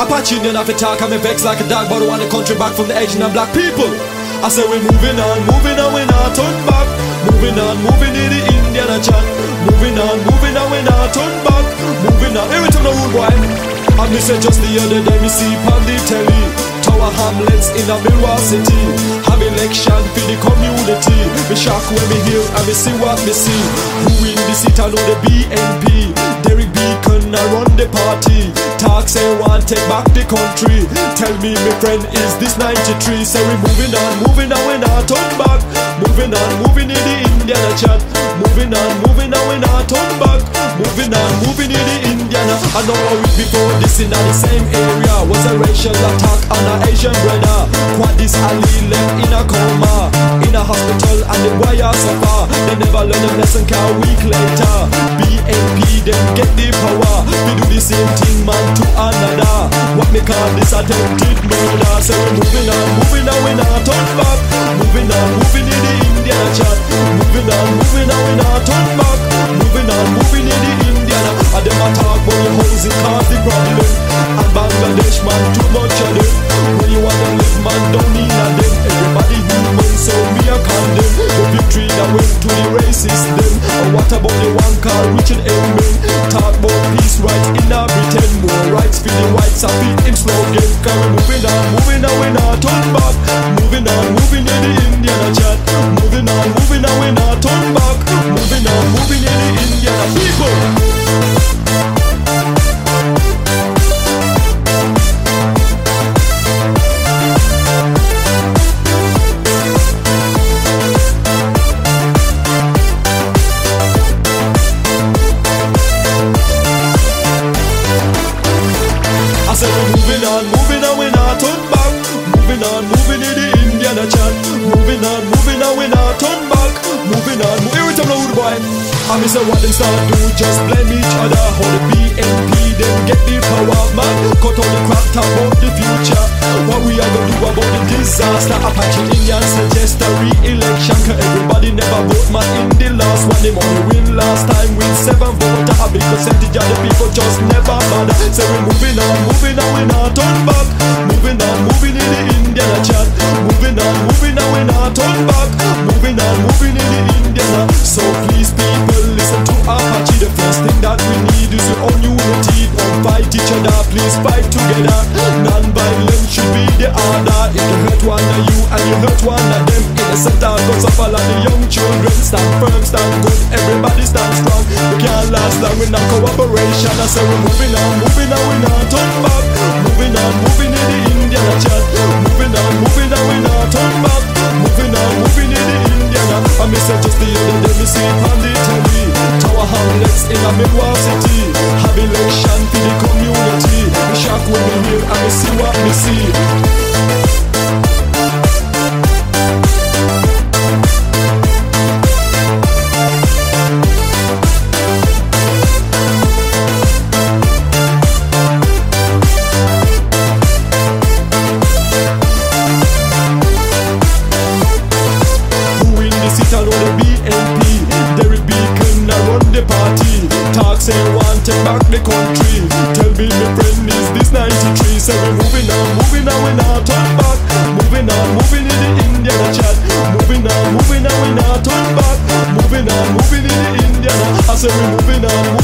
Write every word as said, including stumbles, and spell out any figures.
Apache Indian have to talk, I'm vex like a dog, but I want the country back from the Asian and black people. I say we moving on, moving on, we not turn back. Moving on, moving in the Indian and chat. Moving on, moving on, we not turn back. Moving on, every time the rude boy. And me say just the other day me see on the telly Tower Hamlets in a Milwaukee City have election for the community. Me shock when me hear and me see what me see. Who in the seat I know the B N P. Derek Beacon I run the party. Talk say want take back the country. Tell me my friend is this ninety-three. Say we moving on, moving on, we not turn back. Moving on, moving in the Indiana chat. Moving on, moving on, we not turn back. Moving on, moving in the Indiana. I know a week before this in the same area was a racial attack on an Asian brother. Quadis Ali left in a coma, in a hospital and the wire suffer. They never learn a lesson car a week later. B N P them get the power. We do the same thing man to another. What me call this attempted murder. So we moving on, moving on, we not turn back. Moving on, moving in the Indiana chat. Moving on, moving on, we not turn back. Moving on, moving in the Indiana. And them a talk about the housing cause the problem. And Bangladesh man too much of them. When you wanna live man don't need a them. Everybody human so me a condemn. The victory that went to the racist them. And what about the one called Richard Elman? Talk about peace rights in a Britain. More rights for the whites and beat him slogan. Cause we moving on, moving on, we not turn back. Moving on, moving in the Indiana chat. Moving on, moving on, we not turn back. Moving on, moving in the Indiana people. I said we moving on, moving on, we not turn back. Moving on, moving in the Indiana chat. Moving on, moving on, we not turn back. Moving on, move every time loud boy. I miss what them start do, just blame each other. How the B N P them get the power, man. Cut all the crap, talk about the future. What we are gonna do about the disaster? Apache Indians suggest a re-election. Cause everybody never vote, man. In the last one, they only win last time. Win seven vote, a big percentage of the people just never bother. So we moving on, moving on, we not turn back. Moving on, moving in the Indiana chat. Moving on, moving on, we not turn back. Moving on, moving in the Indiana. So please people listen to Apache. The first thing that we need is your own unity. Don't fight each other, please fight together. Non-violence should be the order. If you hurt one of you and you hurt one of them, innocent goes up all of the young children. Stand firm, stand good, everybody stand strong. We can't last long without cooperation. I say we're moving on, moving on, we not turn back. Moving on, moving in the Indiana chat. Moving on, moving on, we not turn back. Moving on, moving in the Indiana. I miss it just the other day, me see it on the telly. Tower Hamlets in a Milwaukee City have election for the community. Me shock when me hear and me see what me see. Sit on the B N P, Derek Beacon I run the party. Talk say want take back the country. Tell me my friend is this ninety-three. Say we moving on, moving on, we not turn back. Moving on, moving in the Indiana chat. Moving on, moving on, we not turn back. Moving on, moving in the Indiana. I say we moving on.